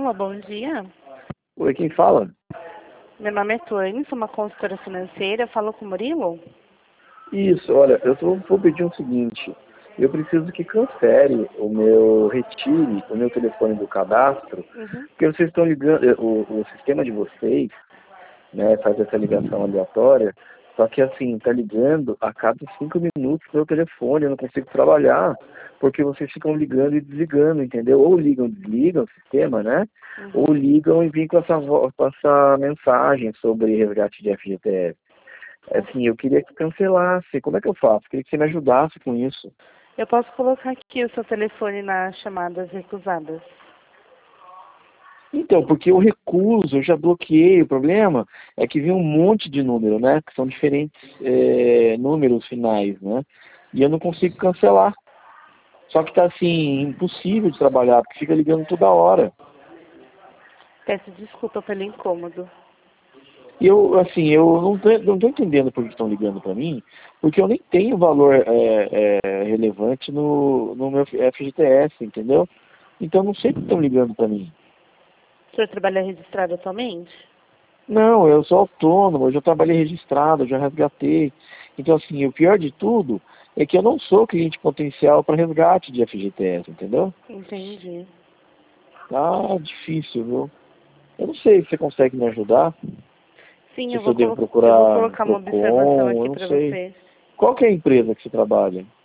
Alô, bom dia. Oi, quem fala? Meu nome é Tuane, sou uma consultora financeira. Falo com o Murilo? Isso, olha, vou pedir o seguinte, eu preciso que cancele retire o meu telefone do cadastro, Uhum. porque vocês estão ligando, o sistema de vocês, né, faz essa ligação aleatória, só que assim, tá ligando a cada 5 minutos meu telefone, eu não consigo trabalhar, porque vocês ficam ligando e desligando, entendeu? Ou ligam, desligam o sistema, né? Uhum. Ou ligam e vêm com essa mensagem sobre resgate de FGTS. Assim, eu queria que cancelasse. Como é que eu faço? Queria que você me ajudasse com isso. Eu posso colocar aqui o seu telefone nas chamadas recusadas. Então, porque eu recuso, eu já bloqueei. O problema é que vem um monte de número, né? Que são diferentes números finais, né? E eu não consigo cancelar. Só que tá assim, impossível de trabalhar, porque fica ligando toda hora. Peço desculpa pelo incômodo. E eu, assim, eu não tô entendendo por que estão ligando para mim, porque eu nem tenho valor relevante no meu FGTS, entendeu? Então eu não sei por que estão ligando para mim. O senhor trabalha registrado atualmente? Não, eu sou autônomo, eu já trabalhei registrado, eu já resgatei. Então, assim, o pior de tudo é que eu não sou cliente potencial para resgate de FGTS, entendeu? Entendi. Tá difícil, viu? Eu não sei se você consegue me ajudar, Sim, se eu devo eu vou procurar colocar uma observação Procon, eu aqui não para sei. você. Qual que é a empresa que você trabalha?